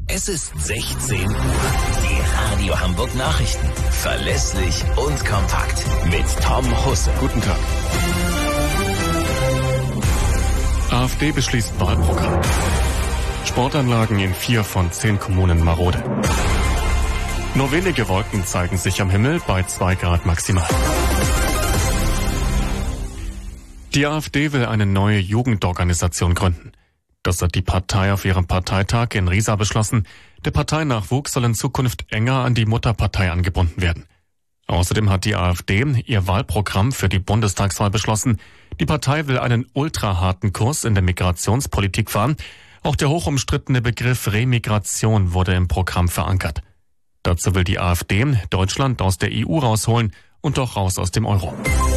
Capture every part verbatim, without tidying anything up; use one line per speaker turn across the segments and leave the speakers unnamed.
Es ist sechzehn Uhr. Die Radio Hamburg Nachrichten. Verlässlich und kompakt. Mit Tom Husse.
Guten Tag. AfD beschließt Wahlprogramm. Sportanlagen in vier von zehn Kommunen marode. Nur wenige Wolken zeigen sich am Himmel bei zwei Grad maximal. Die AfD will eine neue Jugendorganisation gründen. Das hat die Partei auf ihrem Parteitag in Riesa beschlossen. Der Parteinachwuchs soll in Zukunft enger an die Mutterpartei angebunden werden. Außerdem hat die AfD ihr Wahlprogramm für die Bundestagswahl beschlossen. Die Partei will einen ultraharten Kurs in der Migrationspolitik fahren. Auch der hochumstrittene Begriff Remigration wurde im Programm verankert. Dazu will die AfD Deutschland aus der E U rausholen und auch raus aus dem Euro.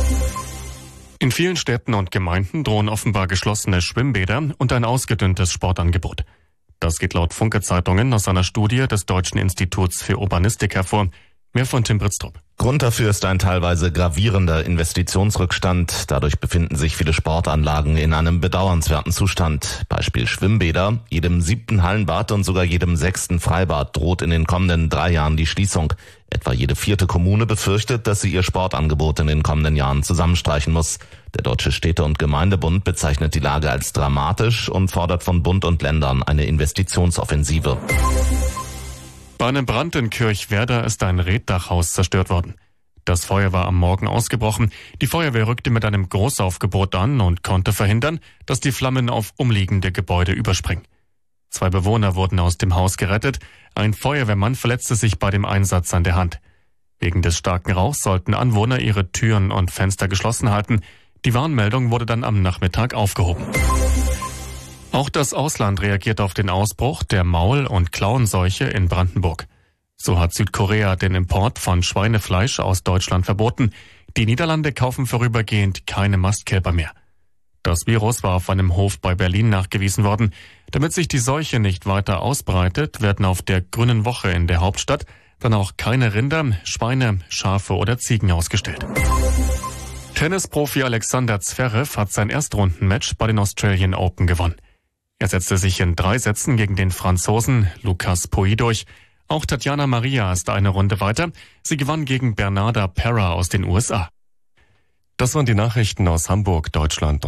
In vielen Städten und Gemeinden drohen offenbar geschlossene Schwimmbäder und ein ausgedünntes Sportangebot. Das geht laut Funke-Zeitungen aus einer Studie des Deutschen Instituts für Urbanistik hervor. Mehr von Tim Britztrup.
Grund dafür ist ein teilweise gravierender Investitionsrückstand. Dadurch befinden sich viele Sportanlagen in einem bedauernswerten Zustand. Beispiel Schwimmbäder. Jedem siebten Hallenbad und sogar jedem sechsten Freibad droht in den kommenden drei Jahren die Schließung. Etwa jede vierte Kommune befürchtet, dass sie ihr Sportangebot in den kommenden Jahren zusammenstreichen muss. Der Deutsche Städte- und Gemeindebund bezeichnet die Lage als dramatisch und fordert von Bund und Ländern eine Investitionsoffensive.
Bei einem Brand in Kirchwerder ist ein Reetdachhaus zerstört worden. Das Feuer war am Morgen ausgebrochen. Die Feuerwehr rückte mit einem Großaufgebot an und konnte verhindern, dass die Flammen auf umliegende Gebäude überspringen. Zwei Bewohner wurden aus dem Haus gerettet. Ein Feuerwehrmann verletzte sich bei dem Einsatz an der Hand. Wegen des starken Rauchs sollten Anwohner ihre Türen und Fenster geschlossen halten. Die Warnmeldung wurde dann am Nachmittag aufgehoben. Auch das Ausland reagiert auf den Ausbruch der Maul- und Klauenseuche in Brandenburg. So hat Südkorea den Import von Schweinefleisch aus Deutschland verboten. Die Niederlande kaufen vorübergehend keine Mastkälber mehr. Das Virus war auf einem Hof bei Berlin nachgewiesen worden. Damit sich die Seuche nicht weiter ausbreitet, werden auf der Grünen Woche in der Hauptstadt dann auch keine Rinder, Schweine, Schafe oder Ziegen ausgestellt. Tennisprofi Alexander Zverev hat sein Erstrundenmatch bei den Australian Open gewonnen. Er setzte sich in drei Sätzen gegen den Franzosen Lucas Pouille durch. Auch Tatjana Maria ist eine Runde weiter. Sie gewann gegen Bernarda Pera aus den U S A. Das waren die Nachrichten aus Hamburg, Deutschland.